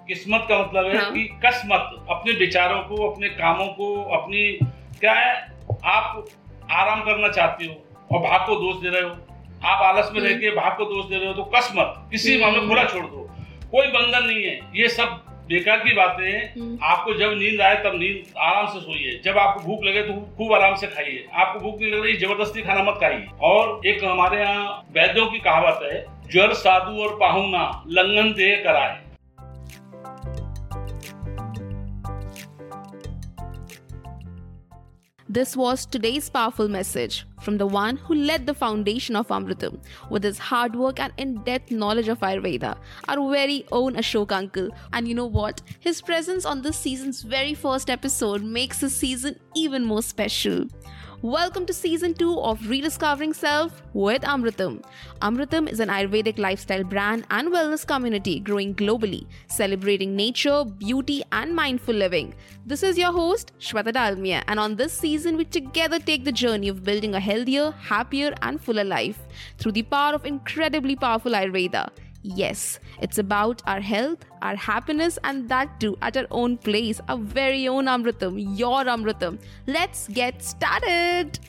किस्मत का मतलब है कि कस मत, अपने विचारों को, अपने कामों को, अपनी क्या है, आप आराम करना चाहते हो और भाग को दोष दे रहे हो, आप आलस में रह के भाग को दोष दे रहे हो, तो कस मत, किसी मामले खुला छोड़ दो, कोई बंधन नहीं है, ये सब बेकार की बातें हैं। आपको जब नींद आए तब नींद आराम से सोइए, जब आपको भूख लगे तो खूब आराम से खाइए, आपको भूख नहीं लग रही जबरदस्ती खाना मत खाइए। और एक हमारे यहाँ वैद्यों की कहावत है, ज्वर साधु और पाहुना लंघन देह कराए। This was today's powerful message from the one who led the foundation of Amritam with his hard work and in-depth knowledge of Ayurveda, our very own Ashok uncle. And you know what? His presence on this season's very first episode makes this season even more special. Welcome to season 2 of Rediscovering Self with Amritam. Amritam is an Ayurvedic lifestyle brand and wellness community growing globally, celebrating nature, beauty, and mindful living. This is your host, Shweta Dalmia, and on this season, we together take the journey of building a healthier, happier, and fuller life through the power of incredibly powerful Ayurveda. Yes, it's about our health, our happiness, and that too at our own place, our very own Amritam, your Amritam. Let's get started!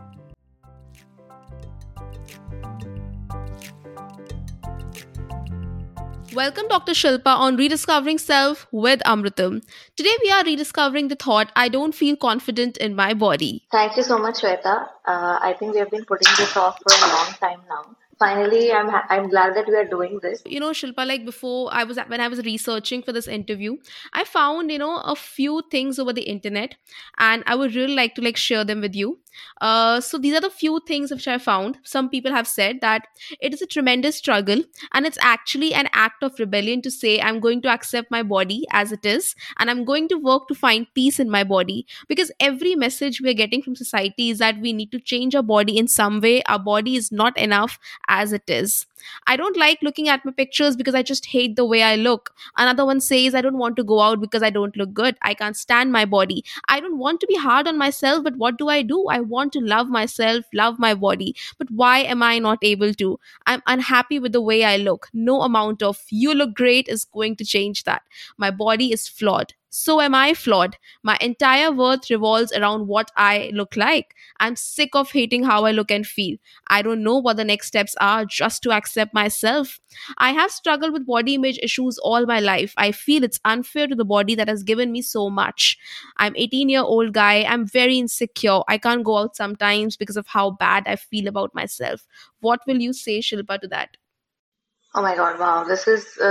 Welcome Dr. Shilpa on Rediscovering Self with Amritam. Today we are rediscovering the thought, I don't feel confident in my body. Thank you so much, Shweta. I think we have been putting this off for a long time now. Finally, I'm glad that we are doing this. You know, Shilpa, like before when I was researching for this interview, I found, a few things over the internet, and I would really like to share them with you. So these are the few things which I found. Some people have said that it is a tremendous struggle and it's actually an act of rebellion to say I'm going to accept my body as it is and I'm going to work to find peace in my body, because every message we're getting from society is that we need to change our body in some way. Our body is not enough as it is. I don't like looking at my pictures because I just hate the way I look. Another one says I don't want to go out because I don't look good. I can't stand my body. I don't want to be hard on myself, but what do? I want to love myself, love my body. But why am I not able to? I'm unhappy with the way I look. No amount of you look great is going to change that. My body is flawed. So am I flawed. My entire worth revolves around what I look like. I'm sick of hating how I look and feel. I don't know what the next steps are just to accept myself. I have struggled with body image issues all my life. I feel it's unfair to the body that has given me so much. I'm 18-year-old guy. I'm very insecure. I can't go out sometimes because of how bad I feel about myself. What will you say, Shilpa, to that? Oh my God, wow. This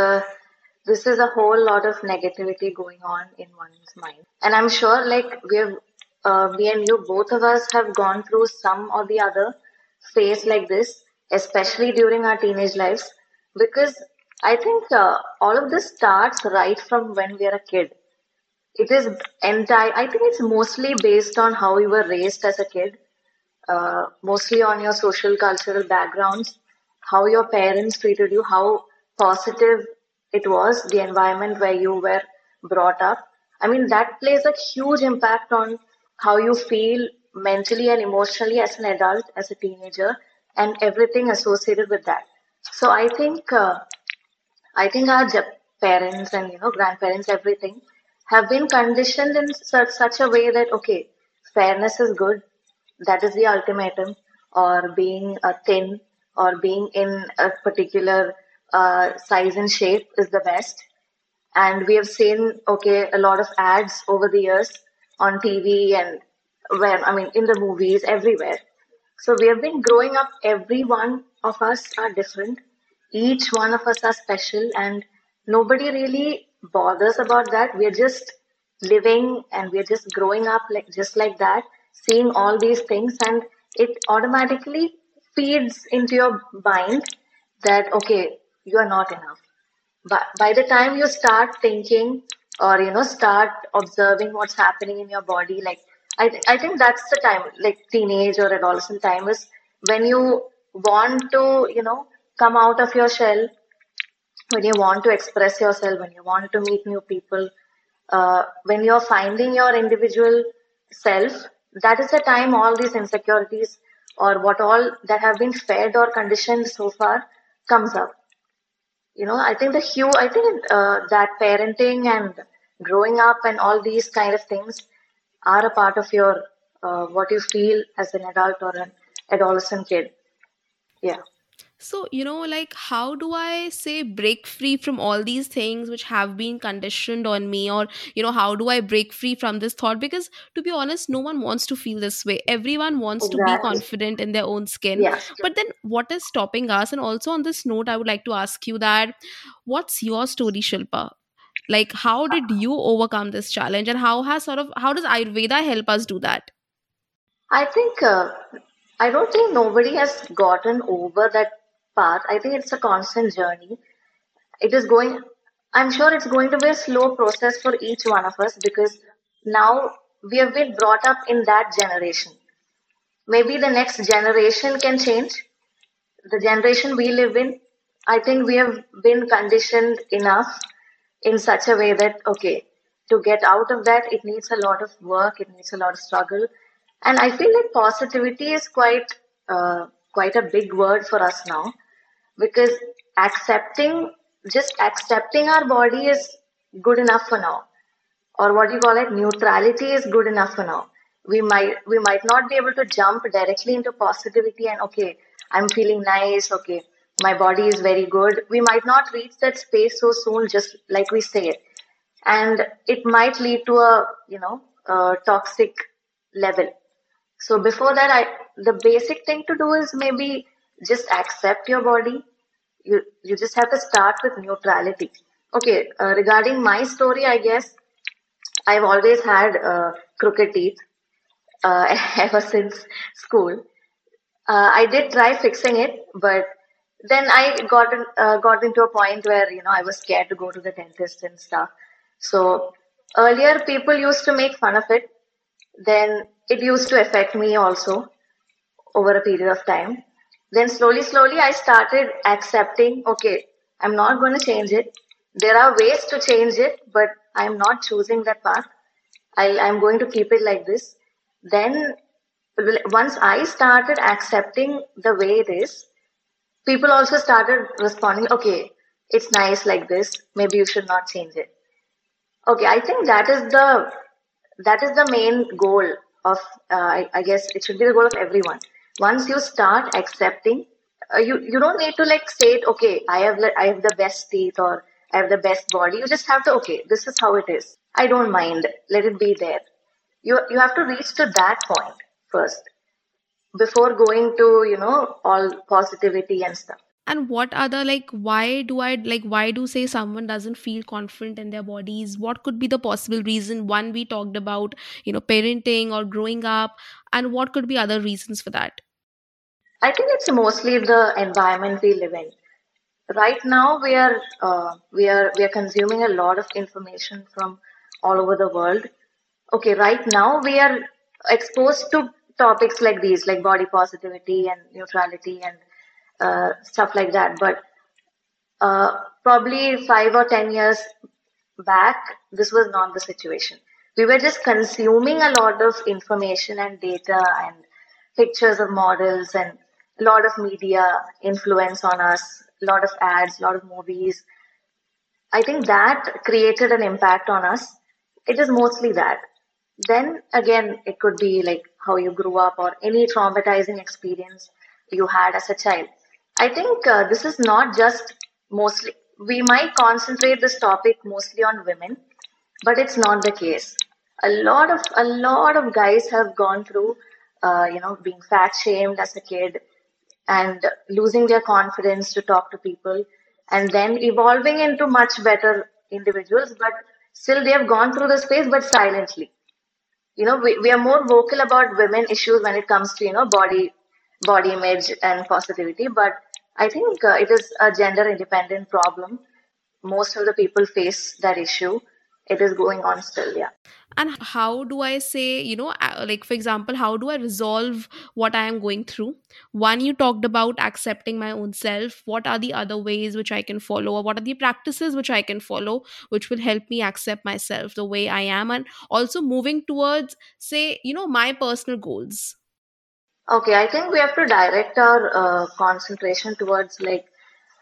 is a whole lot of negativity going on in one's mind. And I'm sure me and you, both of us have gone through some or the other phase like this, especially during our teenage lives, because I think all of this starts right from when we are a kid. It is I think it's mostly based on how we were raised as a kid, mostly on your social cultural backgrounds, how your parents treated you, how positive it was, the environment where you were brought up. I mean, that plays a huge impact on how you feel mentally and emotionally as an adult, as a teenager, and everything associated with that. So I think our parents and grandparents, everything, have been conditioned in such a way that okay, fairness is good, that is the ultimatum, or being thin or being in a particular size and shape is the best. And we have seen a lot of ads over the years on TV and in the movies, everywhere. So we have been growing up, every one of us are different, each one of us are special, and nobody really bothers about that. We're just living and we're just growing up just like that, seeing all these things, and it automatically feeds into your mind that okay, you are not enough. But by the time you start thinking or start observing what's happening in your body, I think that's the time, like teenage or adolescent time, is when you want to come out of your shell, when you want to express yourself, when you want to meet new people, when you're finding your individual self. That is the time all these insecurities or what all that have been fed or conditioned so far comes up. I think I think that parenting and growing up and all these kind of things are a part of your what you feel as an adult or an adolescent kid. Yeah. So, like, how do I say break free from all these things which have been conditioned on me? Or, how do I break free from this thought? Because, to be honest, no one wants to feel this way. Everyone wants to be Exactly. confident in their own skin. Yes. But then, what is stopping us? And also, on this note, I would like to ask you that what's your story, Shilpa? Like, how did you overcome this challenge? And how does Ayurveda help us do that? I think I don't think nobody has gotten over that path. I think it's a constant journey. It is going, I'm sure it's going to be a slow process for each one of us because now we have been brought up in that generation. Maybe the next generation can change. The generation we live in, I think we have been conditioned enough in such a way that, okay, to get out of that, it needs a lot of work, it needs a lot of struggle. And I feel like positivity is quite a big word for us now because accepting, just accepting our body is good enough for now, or what you call it, neutrality is good enough for now. We might not be able to jump directly into positivity and, okay, I'm feeling nice, okay, my body is very good. We might not reach that space so soon, just like we say it, and it might lead to a toxic level. So before that, the basic thing to do is maybe just accept your body. You just have to start with neutrality. Okay, regarding my story, I guess I've always had crooked teeth ever since school. I did try fixing it, but then got into a point where I was scared to go to the dentist and stuff. So earlier, people used to make fun of it. Then it used to affect me also over a period of time. Then slowly, I started accepting, okay, I'm not going to change it. There are ways to change it, but I'm not choosing that path. I'm going to keep it like this. Then once I started accepting the way it is, people also started responding, okay, it's nice like this. Maybe you should not change it. Okay, I think that is the main goal of I guess it should be the goal of everyone. Once you start accepting, you don't need to like say it. Okay, I have the best teeth or I have the best body. You just have to, okay, this is how it is. I don't mind. Let it be there. You have to reach to that point first before going to all positivity and stuff. And what other, like, why do say someone doesn't feel confident in their bodies? What could be the possible reason? One, we talked about, parenting or growing up, and what could be other reasons for that? I think it's mostly the environment we live in. Right now, we are consuming a lot of information from all over the world. Okay, right now we are exposed to topics like these, like body positivity and neutrality and stuff like that. But probably 5 or 10 years back, this was not the situation. We were just consuming a lot of information and data and pictures of models and a lot of media influence on us, a lot of ads, a lot of movies. I think that created an impact on us. It is mostly that. Then again, it could be like how you grew up or any traumatizing experience you had as a child. I think this is not just mostly, we might concentrate this topic mostly on women, but it's not the case. A lot of guys have gone through, being fat shamed as a kid and losing their confidence to talk to people and then evolving into much better individuals, but still they have gone through the space, but silently. We are more vocal about women issues when it comes to body image and positivity, but I think it is a gender independent problem. Most of the people face that issue. It is going on still. Yeah. And how do I say, like, for example, how do I resolve what I am going through? One, you talked about accepting my own self. What are the other ways which I can follow, or what are the practices which I can follow which will help me accept myself the way I am, and also moving towards, say, my personal goals? Okay, I think we have to direct our concentration towards like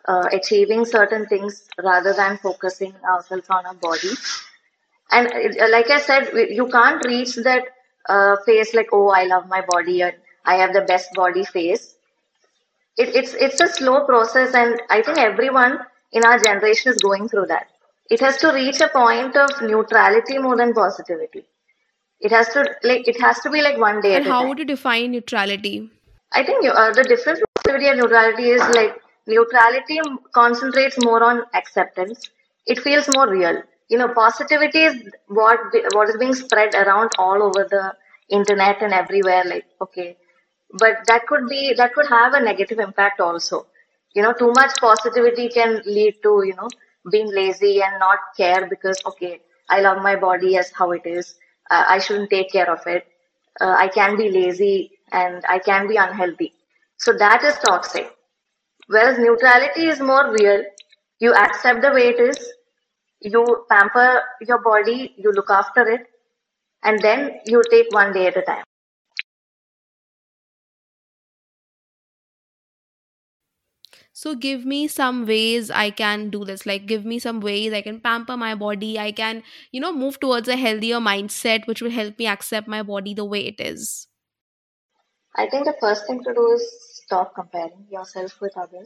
achieving certain things rather than focusing ourselves on our body. And like I said, you can't reach that phase like, oh, I love my body and I have the best body phase. It's a slow process, and I think everyone in our generation is going through that. It has to reach a point of neutrality more than positivity. It has to be like one day And at a how time. would you define neutrality? I think the difference between positivity and neutrality is like neutrality concentrates more on acceptance. It feels more real. Positivity is what is being spread around all over the internet and everywhere. Like, okay, but that could have a negative impact also. Too much positivity can lead to being lazy and not care because, okay, I love my body as how it is. I shouldn't take care of it. I can be lazy and I can be unhealthy. So that is toxic. Whereas neutrality is more real. You accept the way it is, you pamper your body, you look after it, and then you take one day at a time. So give me some ways I can do this. Like, give me some ways I can pamper my body. I can, move towards a healthier mindset, which will help me accept my body the way it is. I think the first thing to do is stop comparing yourself with others.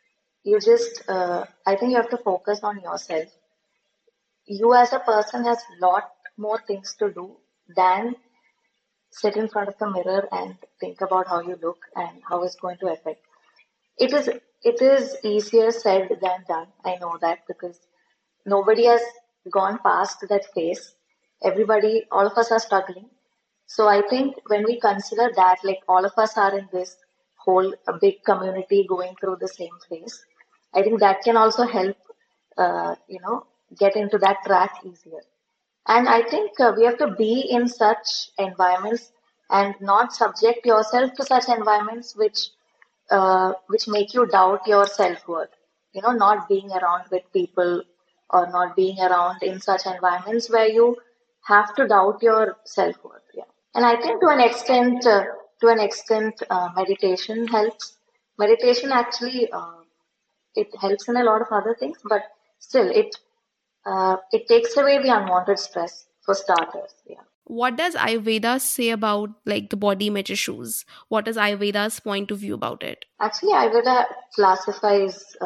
I think you have to focus on yourself. You as a person has lot more things to do than sit in front of the mirror and think about how you look and how it's going to affect. It is easier said than done. I know that because nobody has gone past that phase. Everybody, all of us are struggling. So I think when we consider that, like all of us are in this whole a big community going through the same phase, I think that can also help, get into that track easier. And I think we have to be in such environments and not subject yourself to such environments which make you doubt your self-worth. Not being around with people or not being around in such environments where you have to doubt your self-worth. Yeah. And I think to an extent, meditation helps. Meditation actually it helps in a lot of other things, but still it takes away the unwanted stress for starters. Yeah. What does Ayurveda say about like the body image issues? What is Ayurveda's point of view about it? Actually, Ayurveda classifies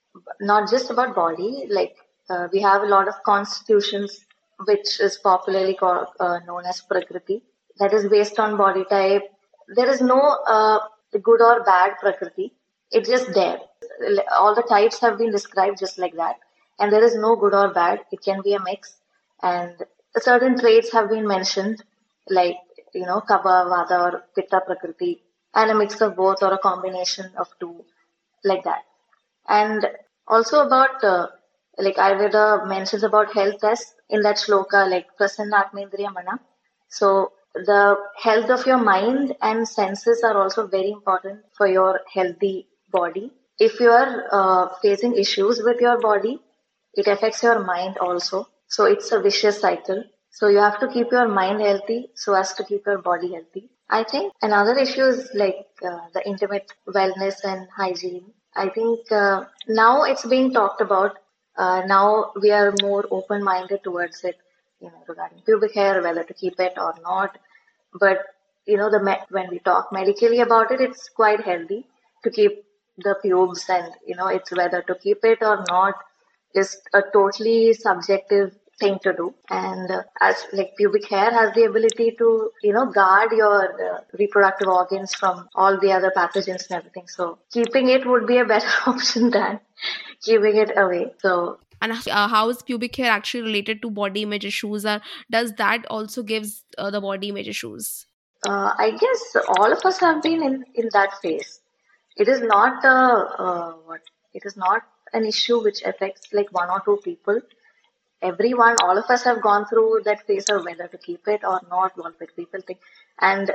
not just about body. Like we have a lot of constitutions, which is popularly known as Prakriti. That is based on body type. There is no good or bad Prakriti. It's just there. All the types have been described just like that, and there is no good or bad. It can be a mix, and certain traits have been mentioned, like Kapha, Vata, or Pitta Prakriti, and a mix of both or a combination of two, like that. And also about like Ayurveda mentions about health as in that shloka, like Prasanna Atmendriya Mana. So the health of your mind and senses are also very important for your healthy body. If you are facing issues with your body, it affects your mind also. So it's a vicious cycle. So you have to keep your mind healthy so as to keep your body healthy. I think another issue is like the intimate wellness and hygiene. I think now it's being talked about. Now we are more open-minded towards it, regarding pubic hair, whether to keep it or not. But when we talk medically about it, it's quite healthy to keep the pubes, and it's whether to keep it or not is a totally subjective thing to do. And as like pubic hair has the ability to guard your reproductive organs from all the other pathogens and everything. So keeping it would be a better option than keeping it away. So And how is pubic hair actually related to body image issues? Or does that also gives the body image issues? I guess all of us have been in that phase. It is not what it is not an issue which affects like one or two people. Everyone, all of us have gone through that phase of whether to keep it or not, what will people think. And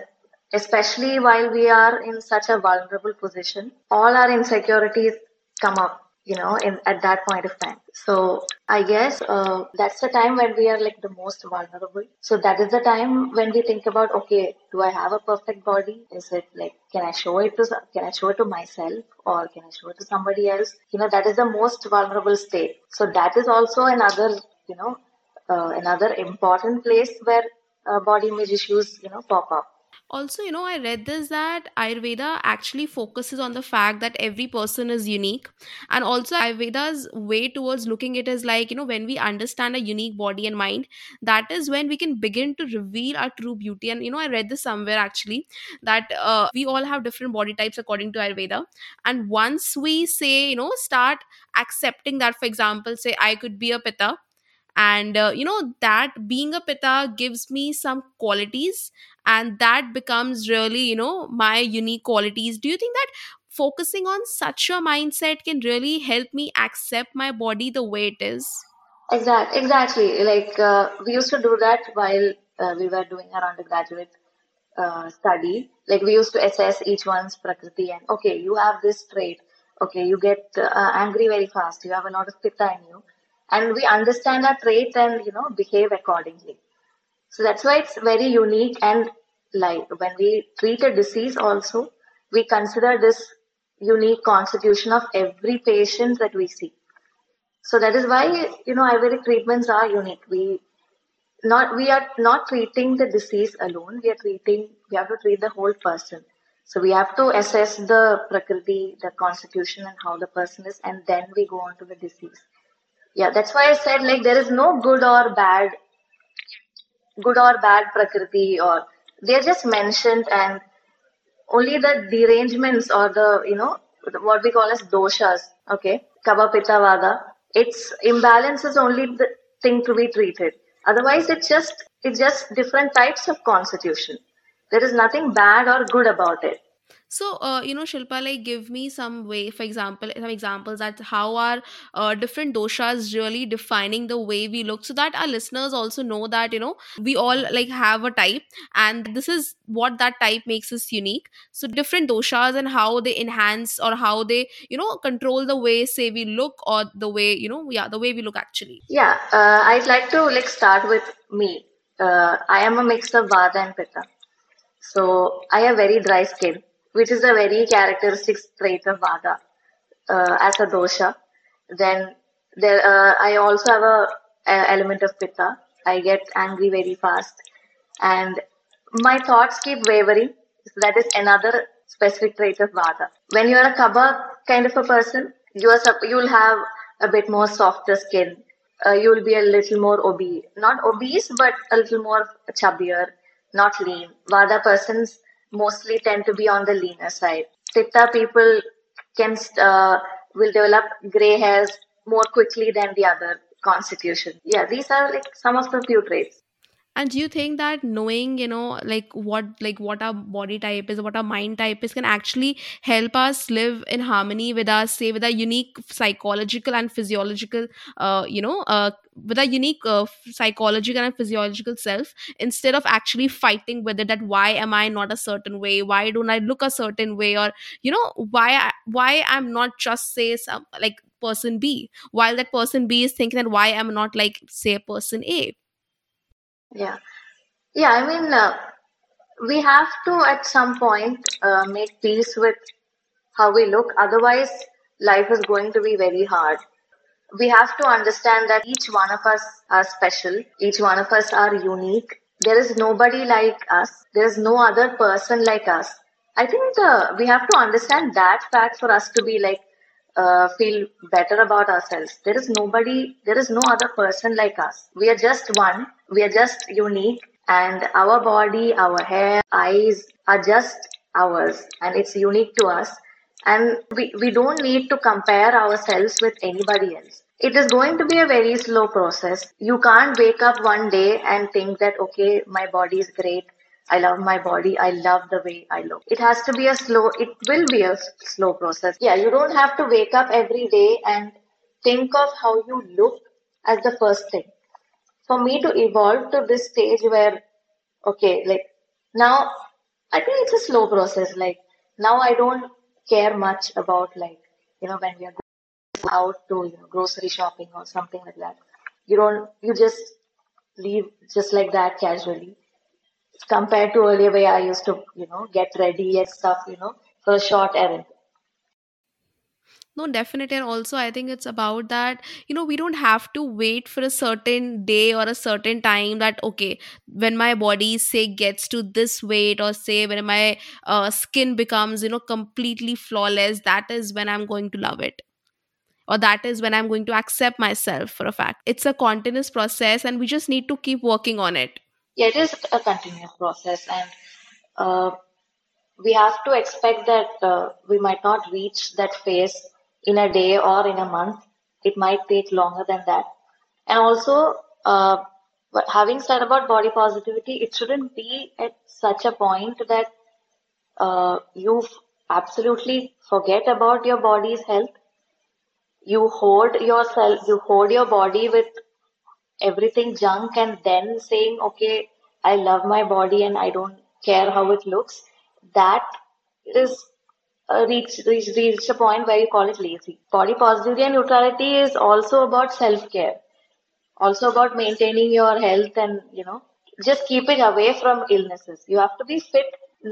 especially while we are in such a vulnerable position, all our insecurities come up. in at that point of time. So I guess that's the time when we are like the most vulnerable. So that is the time when we think about, okay, do I have a perfect body? Is it like, can I show it to myself, or can I show it to somebody else? That is the most vulnerable state. So that is also another, another important place where body image issues, pop up. Also, I read this that Ayurveda actually focuses on the fact that every person is unique. And also, Ayurveda's way towards looking at it is like, when we understand a unique body and mind, that is when we can begin to reveal our true beauty. And, I read this somewhere actually that we all have different body types according to Ayurveda. And once we say, start accepting that, for example, say I could be a Pitta, and that being a Pitta gives me some qualities, and that becomes really my unique qualities. Do you think that focusing on such a mindset can really help me accept my body the way it is? Exactly. Like we used to do that while we were doing our undergraduate study. Like we used to assess each one's prakriti, and okay, you have this trait. Okay, you get angry very fast. You have a lot of pitta in you, and we understand our trait and behave accordingly. So that's why it's very unique. And like when we treat a disease, also we consider this unique constitution of every patient that we see. So that is why Ayurvedic treatments are unique. We are not treating the disease alone. We have to treat the whole person. So we have to assess the prakriti, the constitution, and how the person is, and then we go on to the disease. Yeah, that's why I said like there is no good or bad prakriti, or they're just mentioned, and only the derangements or the what we call as doshas. Okay, Kaba Pitta Vada. Its imbalance is only the thing to be treated. Otherwise, it's just different types of constitution. There is nothing bad or good about it. So, Shilpa, like give me some way, for example, some examples that how are different doshas really defining the way we look, so that our listeners also know that we all like have a type, and this is what that type makes us unique. So, different doshas and how they enhance or how they control the way, say, we look, or the way yeah, the way we look actually. Yeah, I'd like to like start with me. I am a mix of Vata and Pitta. So I have very dry skin, which is a very characteristic trait of Vata as a dosha. Then I also have a element of Pitta. I get angry very fast, and my thoughts keep wavering. So that is another specific trait of Vata. When you are a Kapha kind of a person, you will have a bit more softer skin. You will be a little more obese, not obese, but a little more chubbier, not lean. Vada persons mostly tend to be on the leaner side. Pitta people can will develop gray hairs more quickly than the other constitution. Yeah, these are like some of the few traits. And do you think that knowing, like what our body type is, what our mind type is, can actually help us live in harmony with us, say, with our unique psychological and physiological, with our unique psychological and physiological self, instead of actually fighting with it, that why am I not a certain way? Why don't I look a certain way? Or, why I'm not just, say, some like person B, while that person B is thinking that why I'm not like, say, person A. Yeah, yeah. I mean, we have to at some point make peace with how we look. Otherwise, life is going to be very hard. We have to understand that each one of us are special. Each one of us are unique. There is nobody like us. There is no other person like us. I think we have to understand that fact for us to be like feel better about ourselves. There is no other person like us. We are just one. We are just unique, and our body, our hair, eyes are just ours, and it's unique to us. And we don't need to compare ourselves with anybody else. It is going to be a very slow process. You can't wake up one day and think that, okay, my body is great. I love my body. I love the way I look. It will be a slow process. Yeah, you don't have to wake up every day and think of how you look as the first thing. For me to evolve to this stage where, okay, like now, I think it's a slow process. Like now I don't care much about like, when we are out to grocery shopping or something like that. You just leave just like that casually. Compared to earlier where I used to, get ready and stuff, for a short errand. No, definitely. And also, I think it's about that, we don't have to wait for a certain day or a certain time that, okay, when my body, say, gets to this weight, or say, when my skin becomes, completely flawless, that is when I'm going to love it. Or that is when I'm going to accept myself for a fact. It's a continuous process, and we just need to keep working on it. Yeah, it is a continuous process, and uh, we have to expect that we might not reach that phase in a day or in a month. It might take longer than that. And also, but having said about body positivity, it shouldn't be at such a point that you absolutely forget about your body's health. You hoard yourself, you hoard your body with everything junk and then saying, okay, I love my body and I don't care how it looks. That is reach a point where you call it lazy. Body positivity and neutrality is also about self care, also about maintaining your health and just keeping away from illnesses. You have to be fit,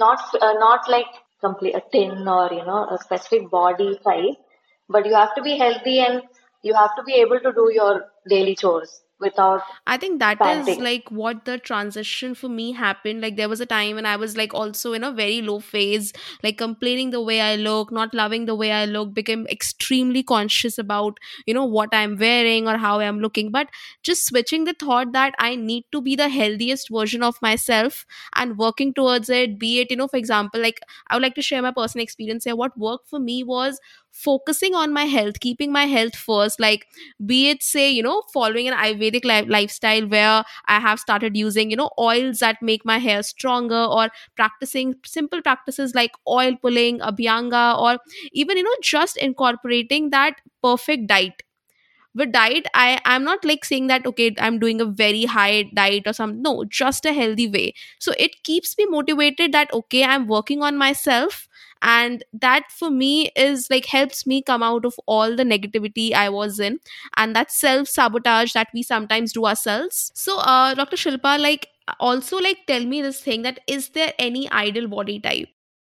not like complete a tin or a specific body size, but you have to be healthy and you have to be able to do your daily chores without I think that is panting. like what the transition for me happened. Like there was a time when I was like also in a very low phase, like complaining the way I look, not loving the way I look, became extremely conscious about, what I'm wearing or how I'm looking. But just switching the thought that I need to be the healthiest version of myself and working towards it, be it, for example, like I would like to share my personal experience here. What worked for me was focusing on my health, keeping my health first. Like be it, say, following an ayurvedic lifestyle where I have started using, oils that make my hair stronger, or practicing simple practices like oil pulling, abhyanga, or even, just incorporating that perfect diet. With diet, I'm not like saying that, okay, I'm doing a very high diet or something. No, just a healthy way. So it keeps me motivated that, okay, I'm working on myself. And that for me is like helps me come out of all the negativity I was in, and that self sabotage that we sometimes do ourselves. So Dr. Shilpa, like, also, like, tell me this thing, that is there any ideal body type?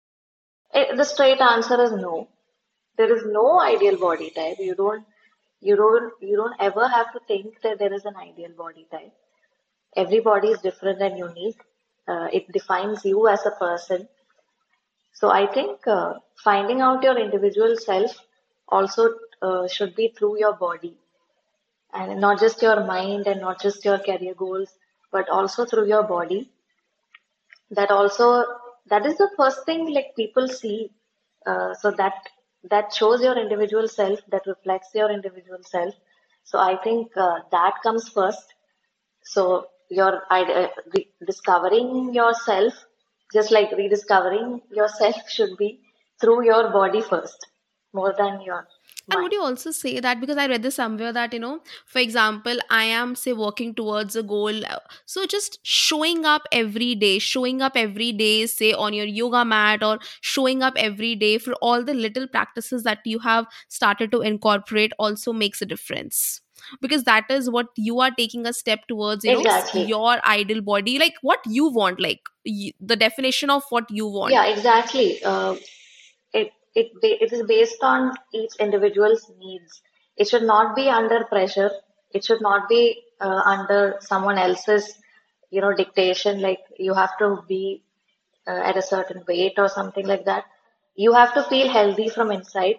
The straight answer is no. There is no ideal body type. You don't ever have to think that there is an ideal body type. Every body is different and unique. It defines you as a person. So I think finding out your individual self also should be through your body, and not just your mind and not just your career goals, but also through your body. That also, that is the first thing like people see. So that shows your individual self, that reflects your individual self. So I think that comes first. So discovering yourself, just like rediscovering yourself, should be through your body first, more than your And would mind. you also say that, because I read this somewhere, that, for example, I am, say, working towards a goal. So just showing up every day, say, on your yoga mat, or showing up every day for all the little practices that you have started to incorporate also makes a difference. Because that is what you are taking a step towards, Exactly. your ideal body, like what you want, like the definition of what you Yeah, want. exactly. It is based on each individual's needs. It should not be under pressure. It should not be under someone else's, dictation. Like you have to be at a certain weight or something like that. You have to feel healthy from inside.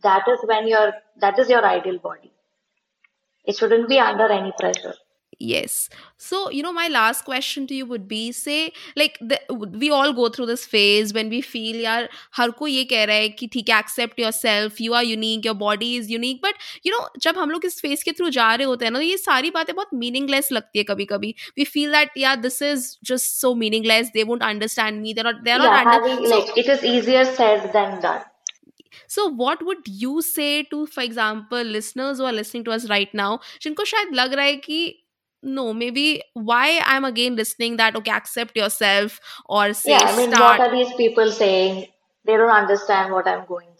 That is your ideal body. It shouldn't be under any pressure. Yes. So, my last question to you would be, say, like, we all go through this phase when we feel, yaar, har koi ye keh raha hai ki theek hai, accept yourself, you are unique, your body is unique. But, jab hum log is phase ke through ja rahe hote hain na, ye सारी बातें बहुत meaningless लगती है कभी-कभी. We feel that, yeah, this is just so meaningless. They won't understand me. They're not Yeah, under. having So, like it is easier said than done. what would you say to, for example, listeners who are listening to us right now, जिनको शायद लग रहा है कि no, maybe why I'm again listening that, okay, accept yourself, or say Yeah, I mean, what start. are these people saying? They don't understand what I'm going through.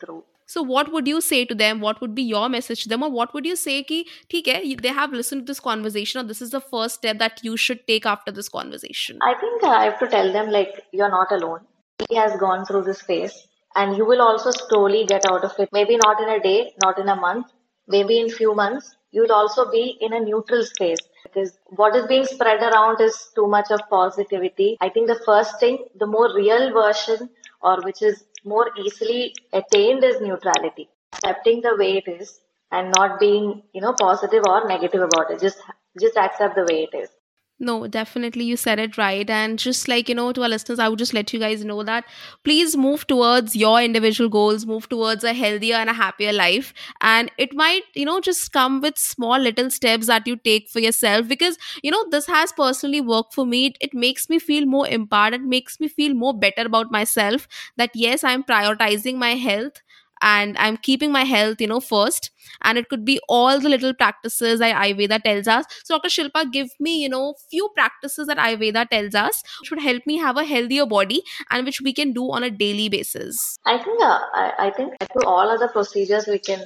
So what would you say to them? What would be your message to them? Or what would you say ki, theek hai, they have listened to this conversation, or this is the first step that you should take after this conversation? I think I have to tell them, like, you're not alone. He has gone through this phase, and you will also slowly get out of it. Maybe not in a day, not in a month, maybe in few months. You will also be in a neutral space, because what is being spread around is too much of positivity. I think the first thing, the more real version, or which is more easily attained, is neutrality. Accepting the way it is and not being, positive or negative about it. Just accept the way it is. No, definitely you said it right. And just like, to our listeners, I would just let you guys know that please move towards your individual goals, move towards a healthier and a happier life. And it might, just come with small little steps that you take for yourself, because, this has personally worked for me. It makes me feel more empowered. It makes me feel more better about myself, that yes, I'm prioritizing my health and I'm keeping my health, first. And it could be all the little practices that Ayurveda tells us. So Dr. Shilpa, give me, few practices that Ayurveda tells us which would help me have a healthier body and which we can do on a daily basis. I think I think to all other procedures we can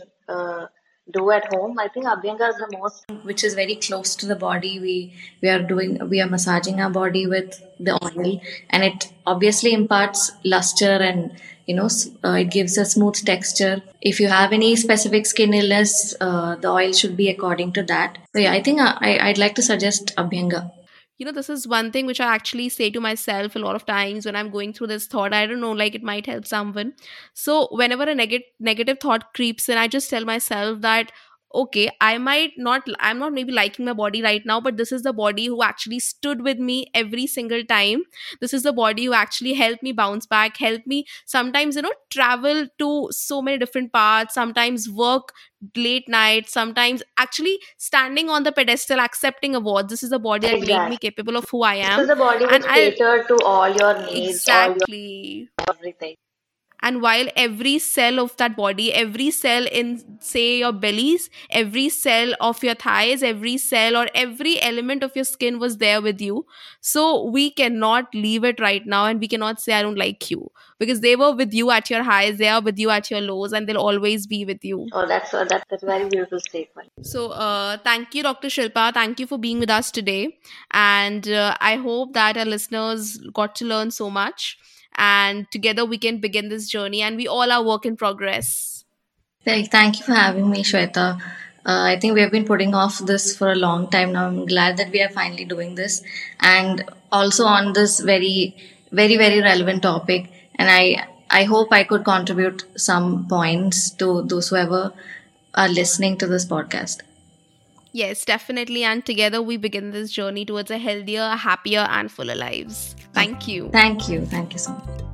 do at home. I think Abhyanga is the most, which is very close to the body. We are massaging our body with the oil, and it obviously imparts luster, and it gives a smooth texture. If you have any specific skin illness, the oil should be according to that. So yeah, I think I'd like to suggest Abhyanga. This is one thing which I actually say to myself a lot of times when I'm going through this thought. I don't know, like it might help someone. So whenever a negative thought creeps in, I just tell myself that, okay, I'm not maybe liking my body right now, but this is the body who actually stood with me every single time. This is the body who actually helped me bounce back, helped me sometimes, travel to so many different paths, sometimes work late nights, sometimes actually standing on the pedestal, accepting awards. This is the body that made me exactly. capable of who I This am. is the body And which catered to all your needs, all your exactly. everything. And while every cell of that body, every cell in, say, your bellies, every cell of your thighs, every cell or every element of your skin was there with you. So we cannot leave it right now, and we cannot say, I don't like you, because they were with you at your highs, they are with you at your lows, and they'll always be with you. Oh, that's a very beautiful statement. So, thank you, Dr. Shilpa. Thank you for being with us today. And I hope that our listeners got to learn so much. And together we can begin this journey. And we all are work in progress. Thank you for having me, Shweta. I think we have been putting off this for a long time now. I'm glad that we are finally doing this, and also on this very, very, very relevant topic. And I hope I could contribute some points to those whoever are listening to this podcast. Yes, definitely. And together we begin this journey towards a healthier, happier, and fuller lives. Thank you. Thank you. Thank you so much.